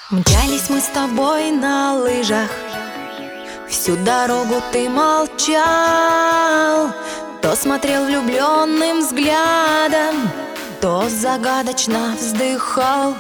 Мчались мы с тобой на лыжах, всю дорогу ты молчал, то смотрел влюбленным взглядом, то загадочно вздыхал.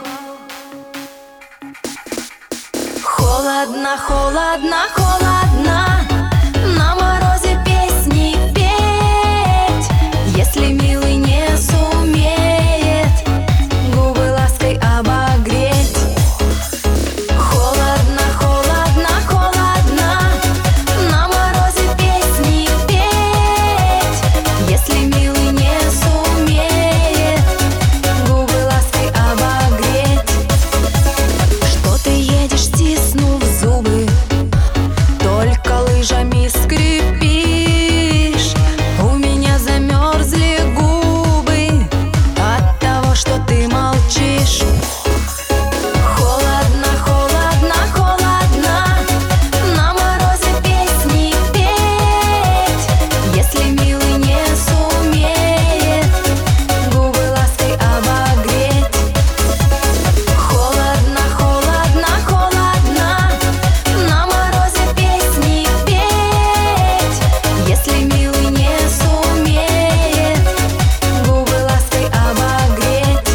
Холодно, холодно, холодно, на морозе песни петь, если милый не сумеет губы лаской обогреть. Холодно, холодно, холодно, на морозе песни петь, если милый не сумеет губы лаской обогреть. Что ты едешь, стиснув зубы, только лыжами скрипишь? У меня замерзли губы от того, что ты молчишь. Холодно, холодно, холодно, на морозе песни петь, если милый не сумеет губы лаской обогреть. Холодно, холодно, холодно, на морозе песни петь, если милый не сумеет губы лаской обогреть.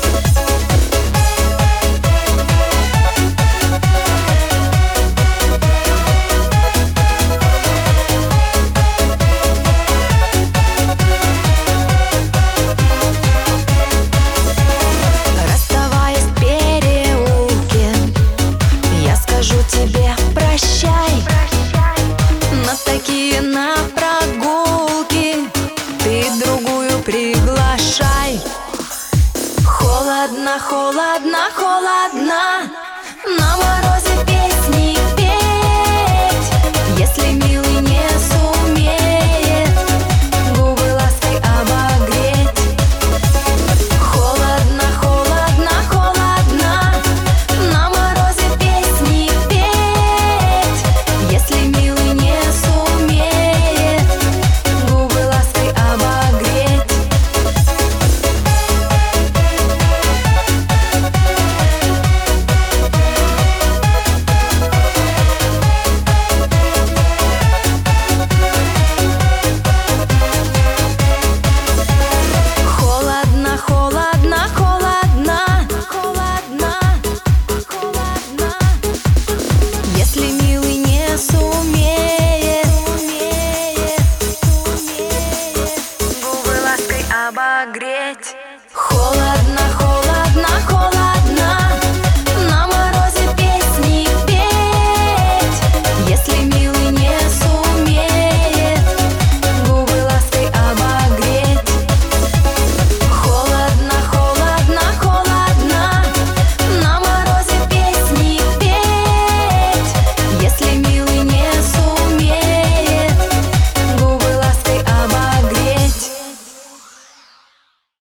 Расставаясь в переулке, я скажу тебе прощай. На такие на прогулки ты другую приглашай. Холодно, холодно, холодно, на морозе